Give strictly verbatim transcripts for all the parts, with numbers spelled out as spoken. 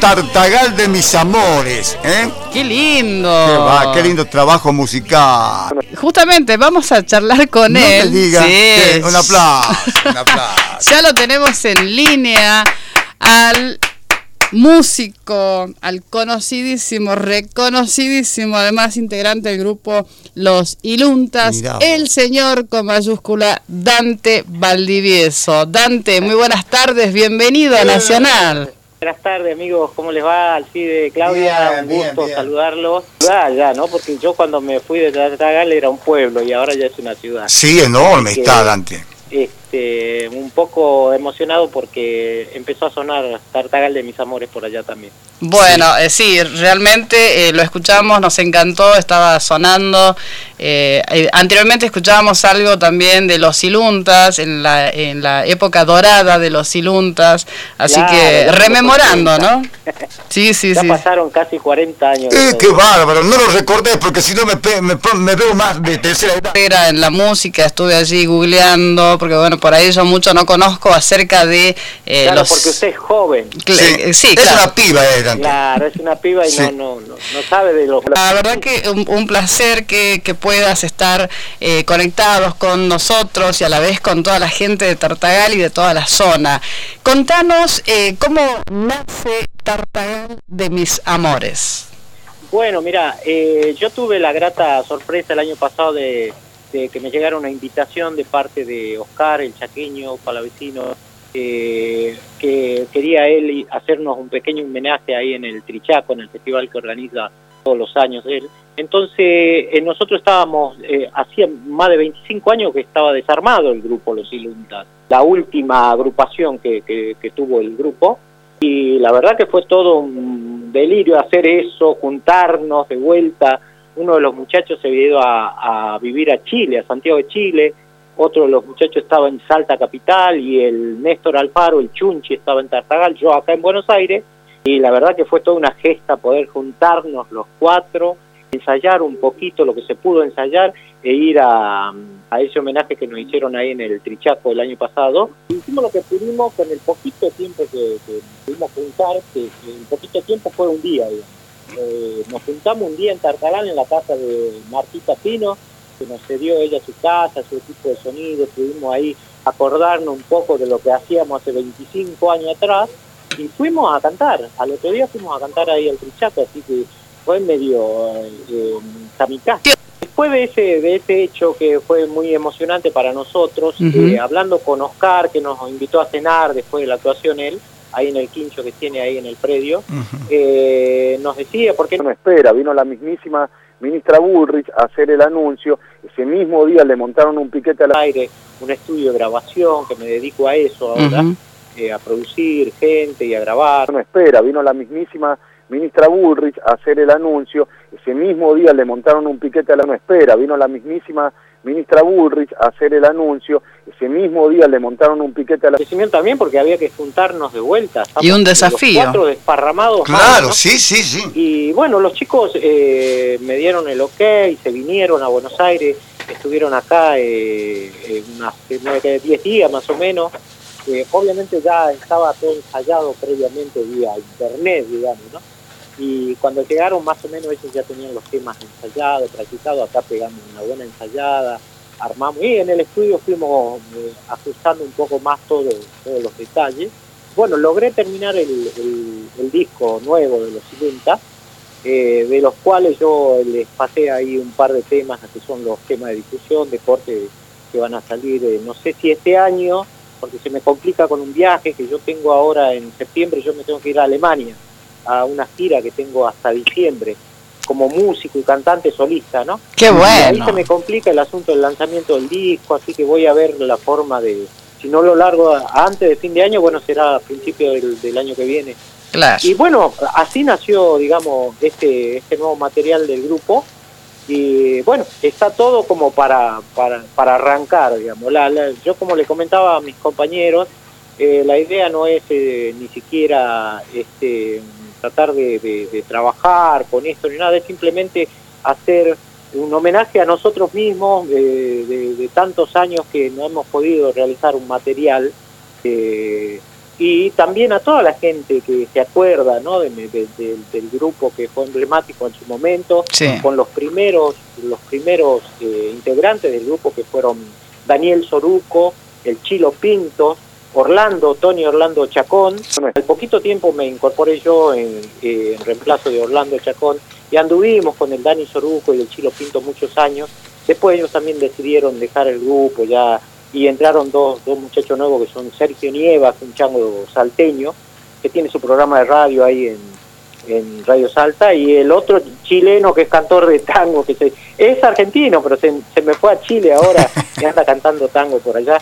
Tartagal de mis amores, ¿eh? ¡Qué lindo! Qué, va, qué lindo trabajo musical. Justamente vamos a charlar con no él. No me digas. Sí. Un aplauso, un aplauso. Ya lo tenemos en línea al músico, al conocidísimo, reconocidísimo, además integrante del grupo Los Iluntas, Mirá. el señor con mayúscula Dante Valdivieso. Dante, muy buenas tardes, bienvenido a Nacional. Buenas tardes, amigos, ¿cómo les va? Alcide, Claudia, bien, un gusto bien, bien. saludarlos. Ya, ya, ¿no? Porque yo cuando me fui de Tartagal era un pueblo y ahora ya es una ciudad. Sí, enorme Así está, que, Dante. Este, un poco emocionado porque empezó a sonar Tartagal de mis amores por allá también. Bueno, sí, eh, sí realmente eh, lo escuchamos, nos encantó, estaba sonando. Eh, eh, anteriormente escuchábamos algo también de Los Iluntas, en la, en la época dorada de Los Iluntas, así claro, que rememorando, ¿no? Sí, sí, ya sí. Ya pasaron casi cuarenta años. Eh, ¡Qué bárbaro! No lo recordé porque si no me, me, me veo más de tercera edad. Era en la música, estuve allí googleando, porque bueno, por ahí yo mucho no conozco acerca de eh, claro, los... porque usted es joven. Sí, sí, es claro. una piba, eh, Dante. Claro, es una piba y sí. no, no, no, no sabe de los... La verdad que un, un placer que, que puedas estar eh, conectados con nosotros y a la vez con toda la gente de Tartagal y de toda la zona. Contanos eh, cómo nace Tartagal de mis amores. Bueno, mira, eh, yo tuve la grata sorpresa el año pasado de, de que me llegara una invitación de parte de Oscar, el chaqueño palavecino, eh, que quería él hacernos un pequeño homenaje ahí en el Trichaco, en el festival que organiza todos los años él. Entonces, eh, nosotros estábamos, eh, hacía más de veinticinco años que estaba desarmado el grupo Los Iluntas, la última agrupación que, que, que tuvo el grupo, y la verdad que fue todo un delirio hacer eso, juntarnos de vuelta. Uno de los muchachos se había ido a, a vivir a Chile, a Santiago de Chile, otro de los muchachos estaba en Salta Capital, y el Néstor Alfaro, el Chunchi, estaba en Tartagal, yo acá en Buenos Aires, y la verdad que fue toda una gesta poder juntarnos los cuatro, ensayar un poquito lo que se pudo ensayar e ir a, a ese homenaje que nos hicieron ahí en el Trichaco el año pasado. Hicimos lo que pudimos con el poquito tiempo que, que pudimos juntar, que, que el poquito tiempo fue un día, digamos. Eh, nos juntamos un día en Tartagal en la casa de Martita Pino, que nos cedió ella su casa, su equipo de sonido, pudimos ahí acordarnos un poco de lo que hacíamos hace veinticinco años atrás, y fuimos a cantar. Al otro día fuimos a cantar ahí al Trichaco, así que fue medio eh, kamikaze. Después de ese, de ese hecho que fue muy emocionante para nosotros, uh-huh. eh, hablando con Oscar, que nos invitó a cenar después de la actuación él, ahí en el quincho que tiene ahí en el predio, uh-huh. eh, nos decía, ¿por qué no espera? Vino la mismísima ministra Bullrich a hacer el anuncio, ese mismo día le montaron un piquete al aire, un estudio de grabación, que me dedico a eso ahora, uh-huh. eh, a producir gente y a grabar. No espera, vino la mismísima ministra Bullrich a hacer el anuncio, ese mismo día le montaron un piquete a la no espera, vino la mismísima ministra Bullrich a hacer el anuncio, ese mismo día le montaron un piquete a la... También porque había que juntarnos de vuelta. Y un desafío. Los cuatro desparramados. Claro, ¿no? sí, sí, sí. Y bueno, los chicos eh, me dieron el ok, se vinieron a Buenos Aires, estuvieron acá eh, eh, unas diez días más o menos. Eh, obviamente ya estaba todo ensayado previamente vía internet, digamos, ¿no? Y cuando llegaron más o menos ellos ya tenían los temas ensayados, practicados, acá pegamos una buena ensayada, armamos, y en el estudio fuimos eh, ajustando un poco más todo, todos los detalles. Bueno, logré terminar el, el, el disco nuevo de Los Iluntas, eh, de los cuales yo les pasé ahí un par de temas, que son los temas de difusión, de corte, que van a salir, eh, no sé si este año, porque se me complica con un viaje que yo tengo ahora en septiembre, yo me tengo que ir a Alemania, a una gira que tengo hasta diciembre, como músico y cantante solista, ¿no? ¡Qué bueno! Y ahí se me complica el asunto del lanzamiento del disco, así que voy a ver la forma de, si no lo largo antes de fin de año, bueno, será a principios del, del año que viene. Claro. Y bueno, así nació, digamos, este, este nuevo material del grupo, y bueno, está todo como para, para, para arrancar, digamos. La, la, yo como le comentaba a mis compañeros, eh, la idea no es eh, ni siquiera este tratar de, de, de trabajar con esto ni nada, es simplemente hacer un homenaje a nosotros mismos de, de, de tantos años que no hemos podido realizar un material, eh, y también a toda la gente que se acuerda, ¿no? de, de, de, del grupo que fue emblemático en su momento, sí. con los primeros, los primeros eh, integrantes del grupo que fueron Daniel Soruco, el Chilo Pinto, Orlando, Tony Orlando Chacón. Bueno, al poquito tiempo me incorporé yo en, eh, en reemplazo de Orlando Chacón y anduvimos con el Dani Soruco y el Chilo Pinto muchos años. Después ellos también decidieron dejar el grupo ya y entraron dos, dos muchachos nuevos que son Sergio Nievas, un chango salteño, que tiene su programa de radio ahí en, en Radio Salta, y el otro chileno que es cantor de tango, que se, es argentino, pero se, se me fue a Chile ahora y anda cantando tango por allá.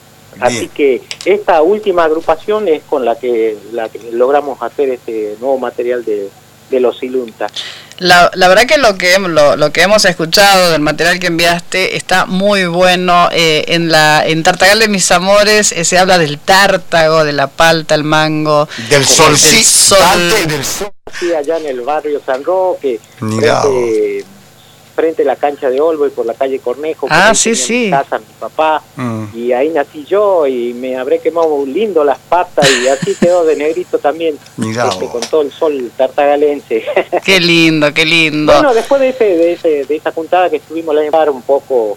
Así Bien. que esta última agrupación es con la que, la que logramos hacer este nuevo material de, de Los Ilunta. La, la verdad que lo que lo, lo que hemos escuchado del material que enviaste está muy bueno. Eh, en la en Tartagal de mis amores eh, se habla del tártago, de la palta, el mango, del sol, del sí, sol. del sol. Sí, allá en el barrio San Roque, frente, frente a la cancha de Olvo y por la calle Cornejo. Ah, sí, sí. Mi casa, mi papá, mm. y ahí nací yo y me habré quemado lindo las patas y así quedó de negrito también, este, con todo el sol tartagalense. Qué lindo, qué lindo. Bueno, después de ese, de ese, de esa juntada que estuvimos la llevar un poco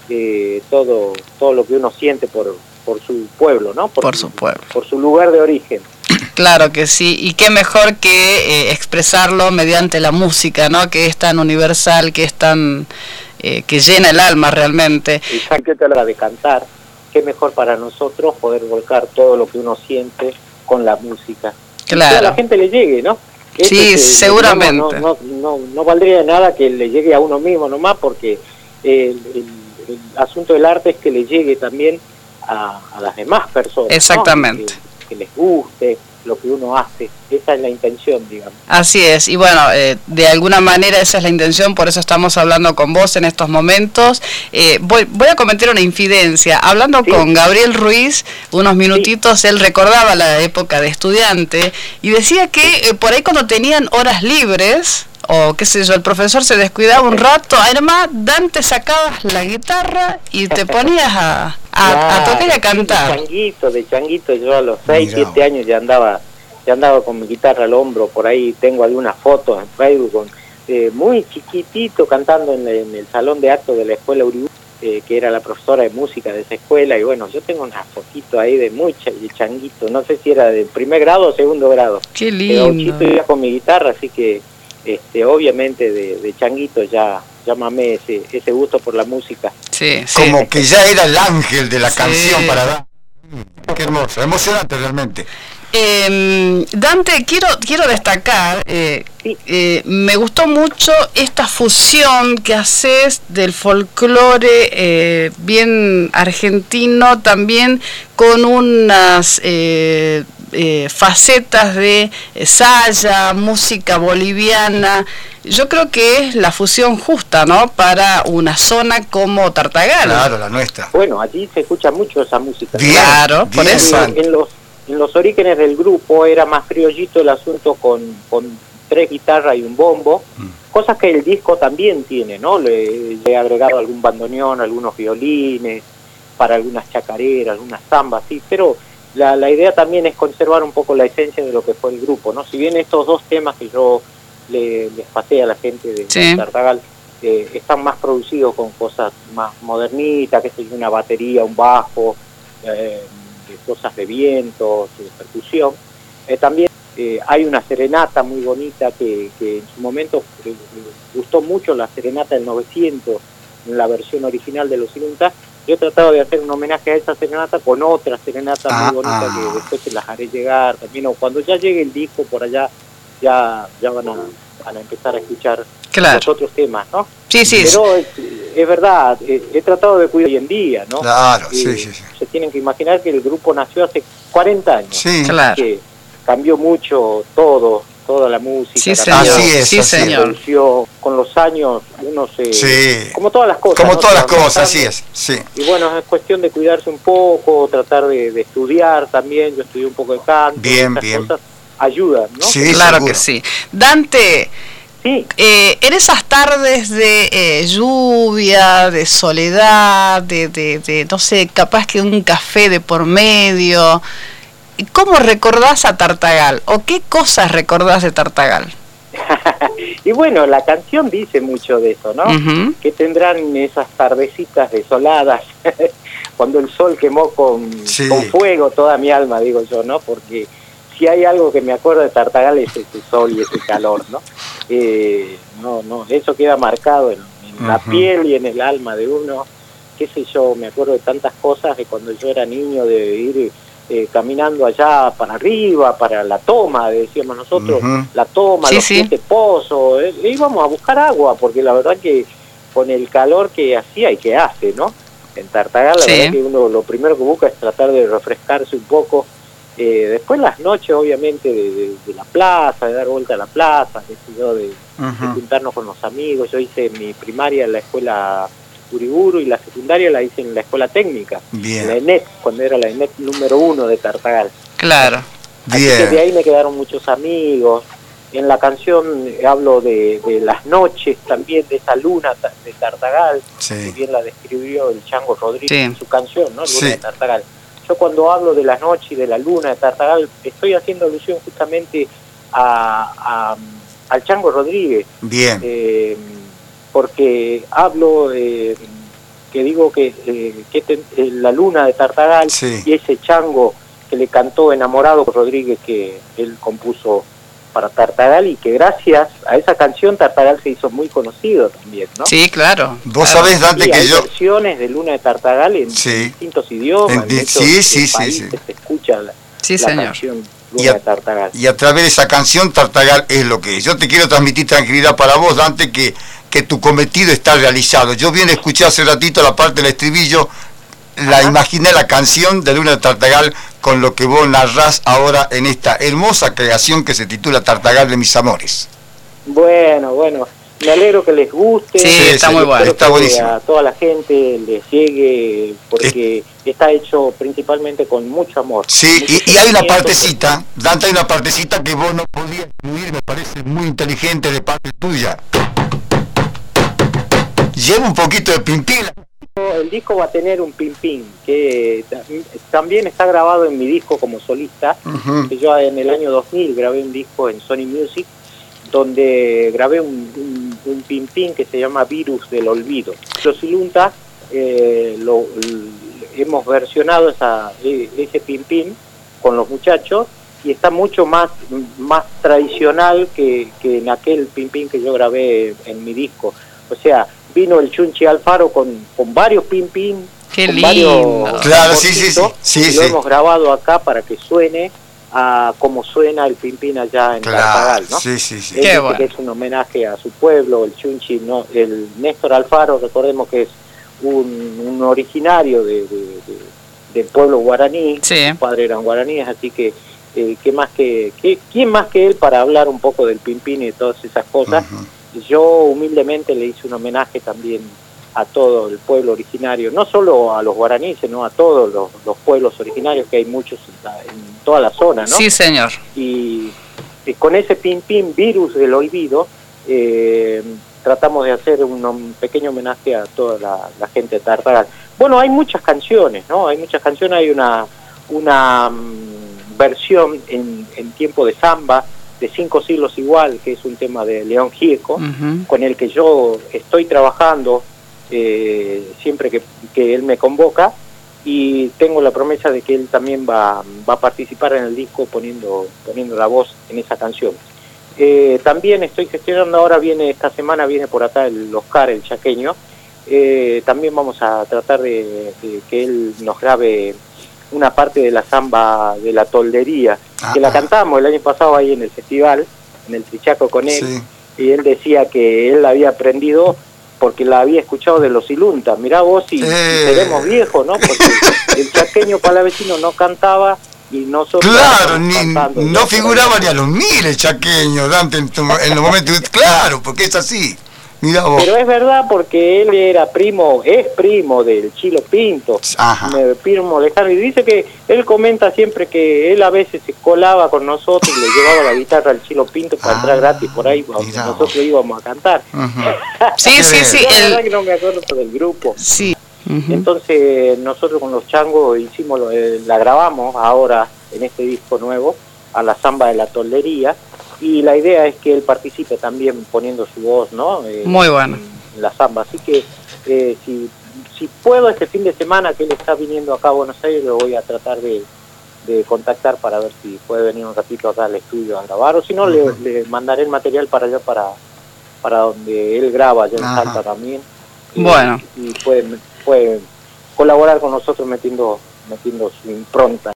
eh, todo, todo lo que uno siente por, por su pueblo, ¿no? Por, por su pueblo. Por su lugar de origen. Claro que sí, y qué mejor que eh, expresarlo mediante la música, ¿no? Que es tan universal, que es tan eh, que llena el alma realmente. Y que te habla de cantar, qué mejor para nosotros poder volcar todo lo que uno siente con la música. Claro. Que a la gente le llegue, ¿no? Eso sí, que, seguramente. No, no, no, no valdría de nada que le llegue a uno mismo nomás, porque el, el, el asunto del arte es que le llegue también a, a las demás personas. Exactamente. ¿No? Que, que les guste lo que uno hace, esa es la intención, digamos. Así es, y bueno, eh, de alguna manera esa es la intención, por eso estamos hablando con vos en estos momentos. Eh, voy, voy a cometer una infidencia, hablando sí. con Gabriel Ruiz, unos minutitos, sí. él recordaba la época de estudiante, y decía que eh, por ahí cuando tenían horas libres, o qué sé yo, el profesor se descuidaba un rato, además Dante sacabas la guitarra y te ponías a, a, claro, a tocar y a cantar. De changuito, de changuito, yo a los seis, siete años ya andaba ya andaba con mi guitarra al hombro, por ahí tengo algunas fotos en Facebook, con, eh, muy chiquitito cantando en, en el salón de actos de la escuela Uribú, eh, que era la profesora de música de esa escuela, y bueno, yo tengo una fotito ahí de muy ch de changuito, no sé si era de primer grado o segundo grado. Qué lindo. Pero chiquito iba con mi guitarra, así que Este, obviamente de, de changuito ya, ya mamé ese, ese gusto por la música. Sí, sí. Como que ya era el ángel de la sí. canción para dar. Qué hermoso, emocionante realmente. Eh, Dante, quiero quiero destacar, eh, sí. eh, me gustó mucho esta fusión que haces del folclore eh, bien argentino, también con unas eh, eh, facetas de eh, saya, música boliviana. Yo creo que es la fusión justa, ¿no? Para una zona como Tartagal. Claro, la nuestra. Bueno, allí se escucha mucho esa música. Bien, claro, bien. Por eso. En, en los En los orígenes del grupo era más criollito el asunto con, con tres guitarras y un bombo, mm. cosas que el disco también tiene, ¿no? Le, le he agregado algún bandoneón, algunos violines, para algunas chacareras, algunas zambas, sí, pero la, la idea también es conservar un poco la esencia de lo que fue el grupo, ¿no? Si bien estos dos temas que yo le, les pasé a la gente de sí. Tartagal eh, están más producidos con cosas más modernitas, que es una batería, un bajo, eh, cosas de vientos, de percusión. Eh, también eh, hay una serenata muy bonita que, que en su momento eh, gustó mucho, la serenata del novecientos, en la versión original de Los Ilunta. Yo he tratado de hacer un homenaje a esa serenata con otra serenata ah, muy bonita ah. que después se las haré llegar también, o cuando ya llegue el disco por allá ya, ya van, a, van a empezar a escuchar claro. los otros temas, ¿no? Sí, sí. Pero es, es verdad, he, he tratado de cuidar hoy en día, ¿no? Claro, eh, sí, sí, sí. Se tienen que imaginar que el grupo nació hace cuarenta años. Sí, claro. Que cambió mucho todo, toda la música. Sí, señor. Así es, sí, así señor. Con los años uno se... Sí. Como todas las cosas. Como ¿no? todas las cosas, así es, sí. Y bueno, es cuestión de cuidarse un poco, tratar de, de estudiar también. Yo estudié un poco de canto. Bien, bien. Cosas ayudan, ¿no? Sí, claro seguro. que sí. Dante... Sí. Eh, en esas tardes de eh, lluvia, de soledad, de, de, de, no sé, capaz que un café de por medio, ¿cómo recordás a Tartagal? ¿O qué cosas recordás de Tartagal? Y bueno, la canción dice mucho de eso, ¿no? Uh-huh. Que tendrán esas tardecitas desoladas, cuando el sol quemó con, sí. con fuego toda mi alma, digo yo, ¿no? Porque si hay algo que me acuerdo de Tartagal es ese sol y ese calor, ¿no? Eh, no, no, eso queda marcado en, en uh-huh. la piel y en el alma de uno. Qué sé yo, me acuerdo de tantas cosas de cuando yo era niño, de ir eh, caminando allá para arriba, para la toma, decíamos nosotros, uh-huh. la toma, sí, los sí. siete pozos, eh, íbamos a buscar agua, porque la verdad que con el calor que hacía y que hace, ¿no? En Tartagal, la sí. verdad que uno lo primero que busca es tratar de refrescarse un poco. Eh, después las noches, obviamente, de, de, de la plaza, de dar vuelta a la plaza, qué sé yo, de, uh-huh. de juntarnos con los amigos. Yo hice mi primaria en la escuela Uriburu y la secundaria la hice en la escuela técnica, Bien. en la ENET, cuando era la ENET número uno de Tartagal. Claro. Así Bien. que de ahí me quedaron muchos amigos. En la canción hablo de, de las noches también, de esa luna de Tartagal, sí. que bien la describió el Chango Rodríguez sí. en su canción, ¿no? Luna sí. de Tartagal. Yo cuando hablo de las noches y de la luna de Tartagal, estoy haciendo alusión justamente a, a al Chango Rodríguez. Bien. Eh, porque hablo, eh, que digo que, eh, que te, eh, la luna de Tartagal sí. y ese chango que le cantó Enamorado Rodríguez, que él compuso para Tartagal, y que gracias a esa canción Tartagal se hizo muy conocido también, ¿no? Sí, claro. Vos claro. sabés, Dante, sí, que hay yo... versiones de Luna de Tartagal en sí. distintos idiomas, en, en sí, sí, sí, países sí. se escucha la, sí, la señor. canción Luna y a, de Tartagal. Y a través de esa canción Tartagal es lo que es. Yo te quiero transmitir tranquilidad para vos, Dante, que, que tu cometido está realizado. Yo bien escuché hace ratito la parte del estribillo, la Ajá. imaginé la canción de Luna de Tartagal con lo que vos narrás ahora en esta hermosa creación que se titula Tartagal de mis amores. Bueno, bueno, me alegro que les guste. Sí, sí está sí, muy bueno. Está buenísimo. A toda la gente les llegue, porque es... está hecho principalmente con mucho amor. Sí, y, y hay una partecita, Dante, hay una partecita que vos no podías incluir, me parece muy inteligente de parte tuya. Lleva un poquito de pimpín. El disco va a tener un pimpín, que también está grabado en mi disco como solista, uh-huh. que yo en el año dos mil grabé un disco en Sony Music, donde grabé un, un, un pimpín que se llama Virus del Olvido. Los Ilunta eh, lo, lo, hemos versionado esa, ese pimpín con los muchachos, y está mucho más, más tradicional que, que en aquel pimpín que yo grabé en mi disco. O sea, vino el Chunchi Alfaro con, con varios pin pin, Qué con lindo. varios claro, sí, sí, sí, sí, y sí. lo hemos grabado acá para que suene a como suena el pin pin allá en claro, Tartagal, ¿no? Sí, sí, sí. Él dice bueno. que es un homenaje a su pueblo, el Chunchi, no, el Néstor Alfaro, recordemos que es un, un originario de, de, de, del pueblo guaraní, sí. sus padres eran guaraníes, así que eh, ¿qué más que, que quién más que él para hablar un poco del pin pin y de todas esas cosas? Uh-huh. Yo humildemente le hice un homenaje también a todo el pueblo originario, no solo a los guaraníes, sino a todos los, los pueblos originarios, que hay muchos en, la, en toda la zona, ¿no? Sí, señor. Y, y con ese pin pin Virus del Olvido, eh, tratamos de hacer un, un pequeño homenaje a toda la, la gente de Tartagal. Bueno, hay muchas canciones, ¿no? Hay muchas canciones, hay una, una um, versión en, en tiempo de samba, de Cinco Siglos Igual, que es un tema de León Gieco, uh-huh. con el que yo estoy trabajando eh, siempre que, que él me convoca, y tengo la promesa de que él también va, va a participar en el disco poniendo, poniendo la voz en esa canción. Eh, también estoy gestionando, ahora viene, esta semana viene por acá el Oscar, el chaqueño, eh, también vamos a tratar de, de que él nos grabe una parte de la samba de la toldería, ah, que la cantamos el año pasado ahí en el festival, en el Trichaco con él, sí. y él decía que él la había aprendido porque la había escuchado de los Ilunta. Mirá vos si, eh. si seremos viejos, ¿no? Porque el chaqueño palavecino no cantaba y nosotros... Claro, ni, no figuraba ni a los mil el chaqueño, Dante, en, tu, en los momentos... Claro, porque es así. Mirá vos. Pero es verdad, porque él era primo, es primo del Chilo Pinto, me, primo lejano, y dice que él comenta siempre que él a veces se colaba con nosotros y le llevaba la guitarra al Chilo Pinto para ah, entrar gratis por ahí, porque nosotros íbamos a cantar. Uh-huh. Sí, sí, sí. Yo la verdad que no me acuerdo del grupo. Sí. Uh-huh. Entonces nosotros con los changos hicimos, eh, la grabamos ahora en este disco nuevo, a la samba de la toldería, y la idea es que él participe también poniendo su voz, ¿no? Eh, Muy bueno. En la samba, así que eh, si, si puedo este fin de semana que él está viniendo acá a Buenos Aires, lo voy a tratar de, de contactar para ver si puede venir un ratito acá al estudio a grabar, o si no, uh-huh. le, le mandaré el material para allá, para, para donde él graba, allá en uh-huh. Salta también. Bueno. Y, y puede, puede colaborar con nosotros metiendo, metiendo su impronta.